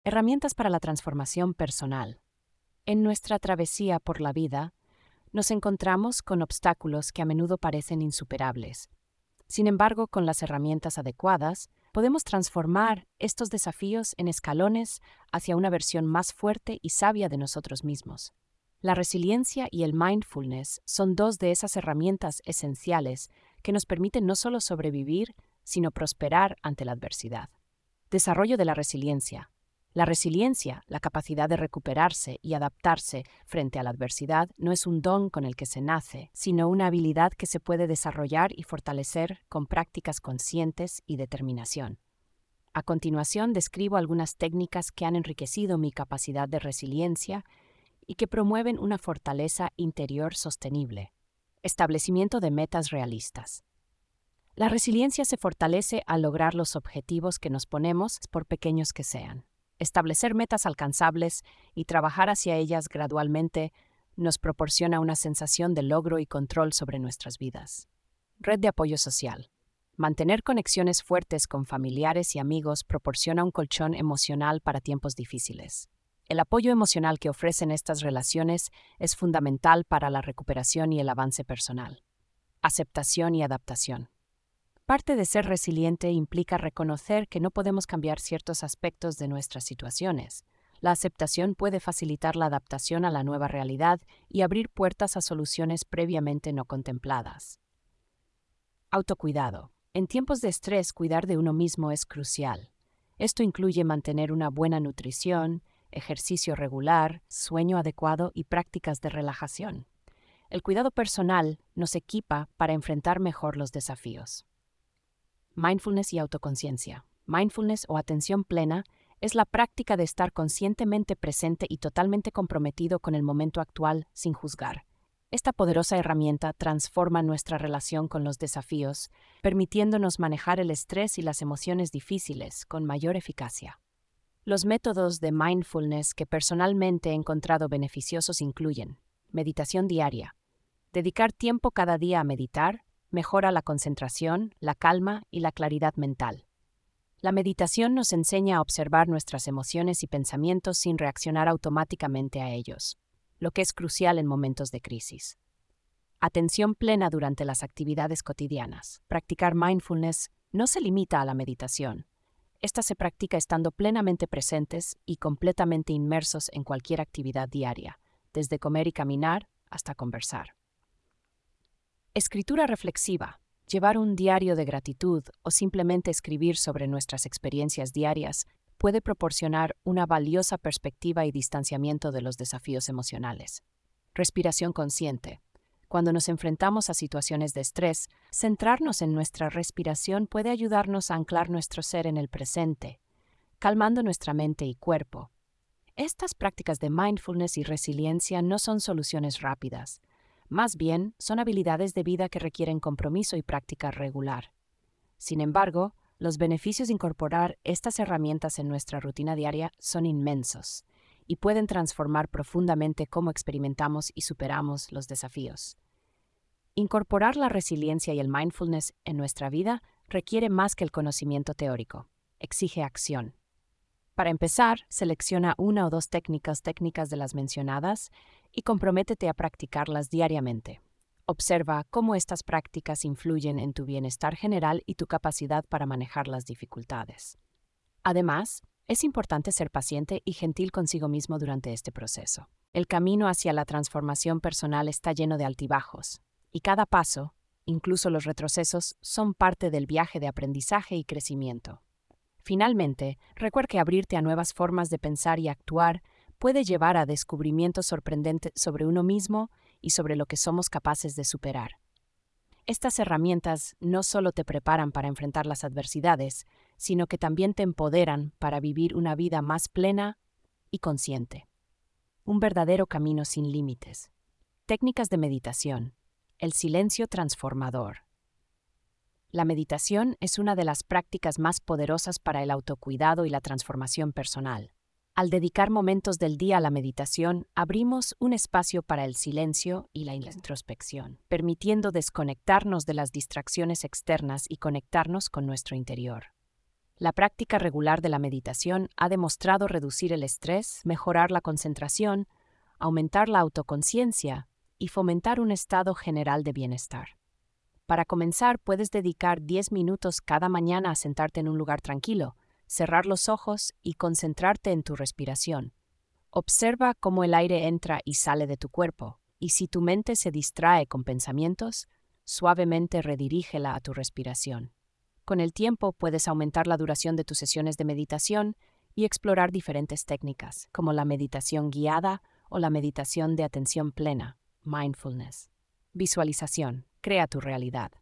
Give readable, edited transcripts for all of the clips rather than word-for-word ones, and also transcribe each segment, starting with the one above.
Herramientas para la transformación personal. En nuestra travesía por la vida, nos encontramos con obstáculos que a menudo parecen insuperables. Sin embargo, con las herramientas adecuadas, podemos transformar estos desafíos en escalones hacia una versión más fuerte y sabia de nosotros mismos. La resiliencia y el mindfulness son dos de esas herramientas esenciales que nos permiten no solo sobrevivir, sino prosperar ante la adversidad. Desarrollo de la resiliencia. La resiliencia, la capacidad de recuperarse y adaptarse frente a la adversidad, no es un don con el que se nace, sino una habilidad que se puede desarrollar y fortalecer con prácticas conscientes y determinación. A continuación, describo algunas técnicas que han enriquecido mi capacidad de resiliencia y que promueven una fortaleza interior sostenible. Establecimiento de metas realistas. La resiliencia se fortalece al lograr los objetivos que nos ponemos, por pequeños que sean. Establecer metas alcanzables y trabajar hacia ellas gradualmente nos proporciona una sensación de logro y control sobre nuestras vidas. Red de apoyo social. Mantener conexiones fuertes con familiares y amigos proporciona un colchón emocional para tiempos difíciles. El apoyo emocional que ofrecen estas relaciones es fundamental para la recuperación y el avance personal. Aceptación y adaptación. Parte de ser resiliente implica reconocer que no podemos cambiar ciertos aspectos de nuestras situaciones. La aceptación puede facilitar la adaptación a la nueva realidad y abrir puertas a soluciones previamente no contempladas. Autocuidado. En tiempos de estrés, cuidar de uno mismo es crucial. Esto incluye mantener una buena nutrición, ejercicio regular, sueño adecuado y prácticas de relajación. El cuidado personal nos equipa para enfrentar mejor los desafíos. Mindfulness y autoconciencia. Mindfulness o atención plena es la práctica de estar conscientemente presente y totalmente comprometido con el momento actual sin juzgar. Esta poderosa herramienta transforma nuestra relación con los desafíos, permitiéndonos manejar el estrés y las emociones difíciles con mayor eficacia. Los métodos de mindfulness que personalmente he encontrado beneficiosos incluyen meditación diaria. Dedicar tiempo cada día a meditar mejora la concentración, la calma y la claridad mental. La meditación nos enseña a observar nuestras emociones y pensamientos sin reaccionar automáticamente a ellos, lo que es crucial en momentos de crisis. Atención plena durante las actividades cotidianas. Practicar mindfulness no se limita a la meditación. Esta se practica estando plenamente presentes y completamente inmersos en cualquier actividad diaria, desde comer y caminar hasta conversar. Escritura reflexiva. Llevar un diario de gratitud o simplemente escribir sobre nuestras experiencias diarias puede proporcionar una valiosa perspectiva y distanciamiento de los desafíos emocionales. Respiración consciente. Cuando nos enfrentamos a situaciones de estrés, centrarnos en nuestra respiración puede ayudarnos a anclar nuestro ser en el presente, calmando nuestra mente y cuerpo. Estas prácticas de mindfulness y resiliencia no son soluciones rápidas. Más bien, son habilidades de vida que requieren compromiso y práctica regular. Sin embargo, los beneficios de incorporar estas herramientas en nuestra rutina diaria son inmensos y pueden transformar profundamente cómo experimentamos y superamos los desafíos. Incorporar la resiliencia y el mindfulness en nuestra vida requiere más que el conocimiento teórico. Exige acción. Para empezar, selecciona una o dos técnicas de las mencionadas y comprométete a practicarlas diariamente. Observa cómo estas prácticas influyen en tu bienestar general y tu capacidad para manejar las dificultades. Además, es importante ser paciente y gentil consigo mismo durante este proceso. El camino hacia la transformación personal está lleno de altibajos, y cada paso, incluso los retrocesos, son parte del viaje de aprendizaje y crecimiento. Finalmente, recuerda que abrirte a nuevas formas de pensar y actuar puede llevar a descubrimientos sorprendentes sobre uno mismo y sobre lo que somos capaces de superar. Estas herramientas no solo te preparan para enfrentar las adversidades, sino que también te empoderan para vivir una vida más plena y consciente. Un verdadero camino sin límites. Técnicas de meditación. El silencio transformador. La meditación es una de las prácticas más poderosas para el autocuidado y la transformación personal. Al dedicar momentos del día a la meditación, abrimos un espacio para el silencio y la introspección, permitiendo desconectarnos de las distracciones externas y conectarnos con nuestro interior. La práctica regular de la meditación ha demostrado reducir el estrés, mejorar la concentración, aumentar la autoconciencia y fomentar un estado general de bienestar. Para comenzar, puedes dedicar 10 minutos cada mañana a sentarte en un lugar tranquilo, cerrar los ojos y concentrarte en tu respiración. Observa cómo el aire entra y sale de tu cuerpo, y si tu mente se distrae con pensamientos, suavemente redirígela a tu respiración. Con el tiempo puedes aumentar la duración de tus sesiones de meditación y explorar diferentes técnicas, como la meditación guiada o la meditación de atención plena, mindfulness. Visualización. Crea tu realidad.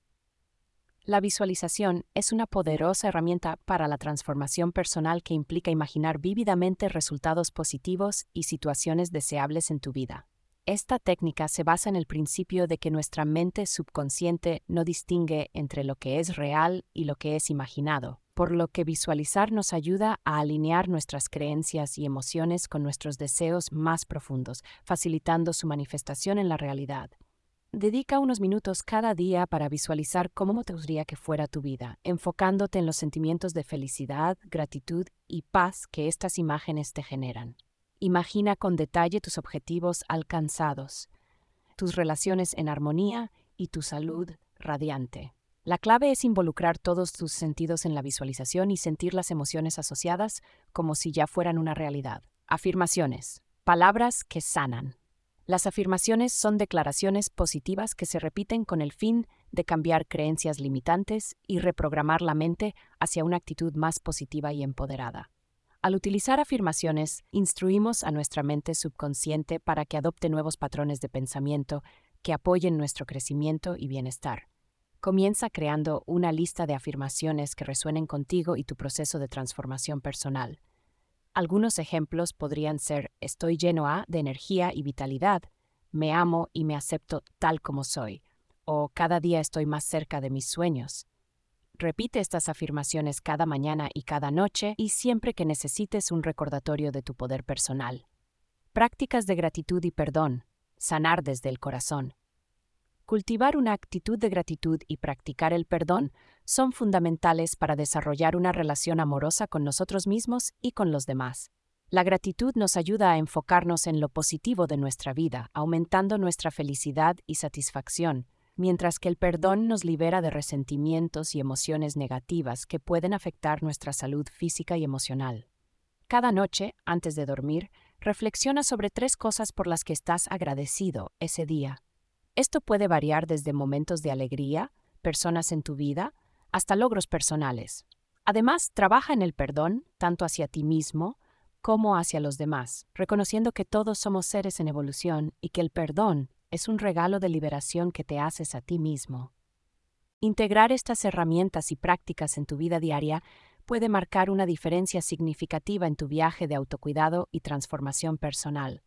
La visualización es una poderosa herramienta para la transformación personal que implica imaginar vívidamente resultados positivos y situaciones deseables en tu vida. Esta técnica se basa en el principio de que nuestra mente subconsciente no distingue entre lo que es real y lo que es imaginado, por lo que visualizar nos ayuda a alinear nuestras creencias y emociones con nuestros deseos más profundos, facilitando su manifestación en la realidad. Dedica unos minutos cada día para visualizar cómo te gustaría que fuera tu vida, enfocándote en los sentimientos de felicidad, gratitud y paz que estas imágenes te generan. Imagina con detalle tus objetivos alcanzados, tus relaciones en armonía y tu salud radiante. La clave es involucrar todos tus sentidos en la visualización y sentir las emociones asociadas como si ya fueran una realidad. Afirmaciones. Palabras que sanan. Las afirmaciones son declaraciones positivas que se repiten con el fin de cambiar creencias limitantes y reprogramar la mente hacia una actitud más positiva y empoderada. Al utilizar afirmaciones, instruimos a nuestra mente subconsciente para que adopte nuevos patrones de pensamiento que apoyen nuestro crecimiento y bienestar. Comienza creando una lista de afirmaciones que resuenen contigo y tu proceso de transformación personal. Algunos ejemplos podrían ser: estoy lleno de energía y vitalidad, me amo y me acepto tal como soy, o cada día estoy más cerca de mis sueños. Repite estas afirmaciones cada mañana y cada noche y siempre que necesites un recordatorio de tu poder personal. Prácticas de gratitud y perdón. Sanar desde el corazón. Cultivar una actitud de gratitud y practicar el perdón son fundamentales para desarrollar una relación amorosa con nosotros mismos y con los demás. La gratitud nos ayuda a enfocarnos en lo positivo de nuestra vida, aumentando nuestra felicidad y satisfacción, mientras que el perdón nos libera de resentimientos y emociones negativas que pueden afectar nuestra salud física y emocional. Cada noche, antes de dormir, reflexiona sobre 3 cosas por las que estás agradecido ese día. Esto puede variar desde momentos de alegría, personas en tu vida, hasta logros personales. Además, trabaja en el perdón, tanto hacia ti mismo como hacia los demás, reconociendo que todos somos seres en evolución y que el perdón es un regalo de liberación que te haces a ti mismo. Integrar estas herramientas y prácticas en tu vida diaria puede marcar una diferencia significativa en tu viaje de autocuidado y transformación personal.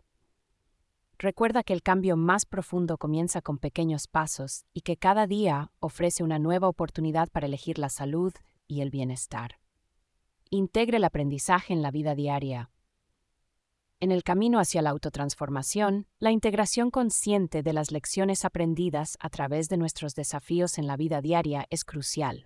Recuerda que el cambio más profundo comienza con pequeños pasos y que cada día ofrece una nueva oportunidad para elegir la salud y el bienestar. Integre el aprendizaje en la vida diaria. En el camino hacia la autotransformación, la integración consciente de las lecciones aprendidas a través de nuestros desafíos en la vida diaria es crucial.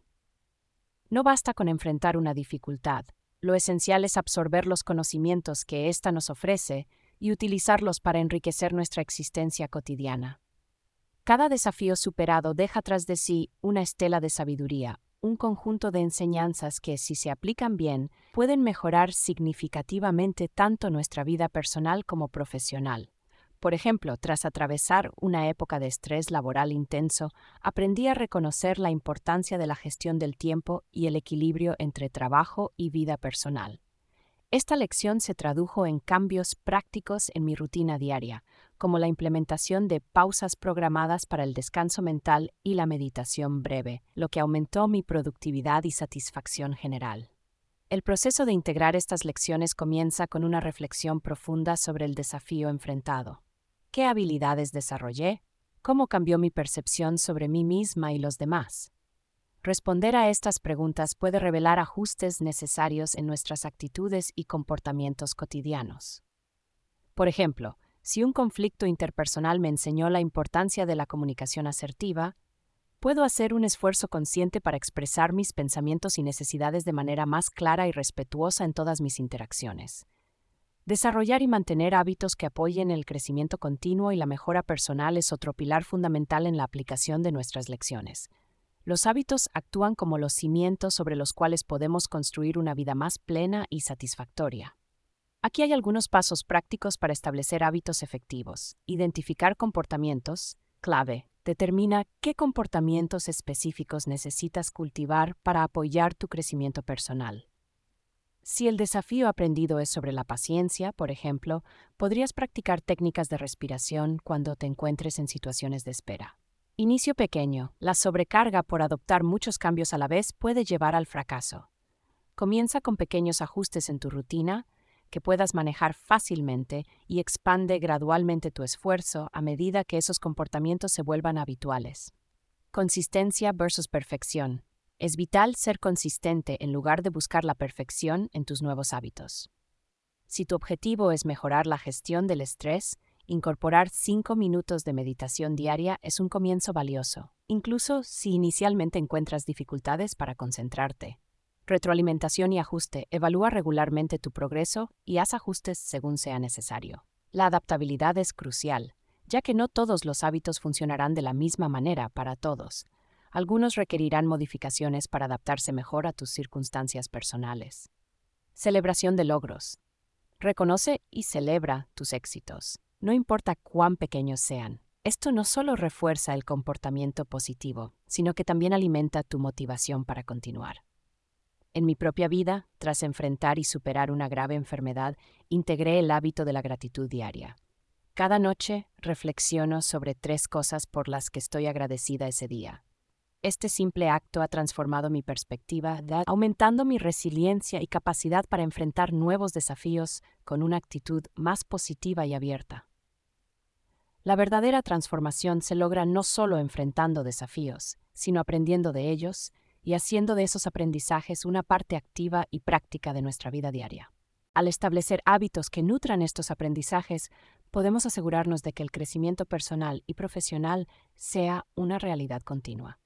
No basta con enfrentar una dificultad, lo esencial es absorber los conocimientos que ésta nos ofrece y utilizarlos para enriquecer nuestra existencia cotidiana. Cada desafío superado deja tras de sí una estela de sabiduría, un conjunto de enseñanzas que, si se aplican bien, pueden mejorar significativamente tanto nuestra vida personal como profesional. Por ejemplo, tras atravesar una época de estrés laboral intenso, aprendí a reconocer la importancia de la gestión del tiempo y el equilibrio entre trabajo y vida personal. Esta lección se tradujo en cambios prácticos en mi rutina diaria, como la implementación de pausas programadas para el descanso mental y la meditación breve, lo que aumentó mi productividad y satisfacción general. El proceso de integrar estas lecciones comienza con una reflexión profunda sobre el desafío enfrentado. ¿Qué habilidades desarrollé? ¿Cómo cambió mi percepción sobre mí misma y los demás? Responder a estas preguntas puede revelar ajustes necesarios en nuestras actitudes y comportamientos cotidianos. Por ejemplo, si un conflicto interpersonal me enseñó la importancia de la comunicación asertiva, Puedo hacer un esfuerzo consciente para expresar mis pensamientos y necesidades de manera más clara y respetuosa en todas mis interacciones. Desarrollar y mantener hábitos que apoyen el crecimiento continuo y la mejora personal es otro pilar fundamental en la aplicación de nuestras lecciones. Los hábitos actúan como los cimientos sobre los cuales podemos construir una vida más plena y satisfactoria. Aquí hay algunos pasos prácticos para establecer hábitos efectivos. Identificar comportamientos, clave. Determina qué comportamientos específicos necesitas cultivar para apoyar tu crecimiento personal. Si el desafío aprendido es sobre la paciencia, por ejemplo, podrías practicar técnicas de respiración cuando te encuentres en situaciones de espera. Inicio pequeño. La sobrecarga por adoptar muchos cambios a la vez puede llevar al fracaso. Comienza con pequeños ajustes en tu rutina que puedas manejar fácilmente y expande gradualmente tu esfuerzo a medida que esos comportamientos se vuelvan habituales. Consistencia versus perfección. Es vital ser consistente en lugar de buscar la perfección en tus nuevos hábitos. Si tu objetivo es mejorar la gestión del estrés, incorporar 5 minutos de meditación diaria es un comienzo valioso, incluso si inicialmente encuentras dificultades para concentrarte. Retroalimentación y ajuste. Evalúa regularmente tu progreso y haz ajustes según sea necesario. La adaptabilidad es crucial, ya que no todos los hábitos funcionarán de la misma manera para todos. Algunos requerirán modificaciones para adaptarse mejor a tus circunstancias personales. Celebración de logros. Reconoce y celebra tus éxitos, no importa cuán pequeños sean. Esto no solo refuerza el comportamiento positivo, sino que también alimenta tu motivación para continuar. En mi propia vida, tras enfrentar y superar una grave enfermedad, integré el hábito de la gratitud diaria. Cada noche reflexiono sobre 3 cosas por las que estoy agradecida ese día. Este simple acto ha transformado mi perspectiva, aumentando mi resiliencia y capacidad para enfrentar nuevos desafíos con una actitud más positiva y abierta. La verdadera transformación se logra no solo enfrentando desafíos, sino aprendiendo de ellos y haciendo de esos aprendizajes una parte activa y práctica de nuestra vida diaria. Al establecer hábitos que nutran estos aprendizajes, podemos asegurarnos de que el crecimiento personal y profesional sea una realidad continua.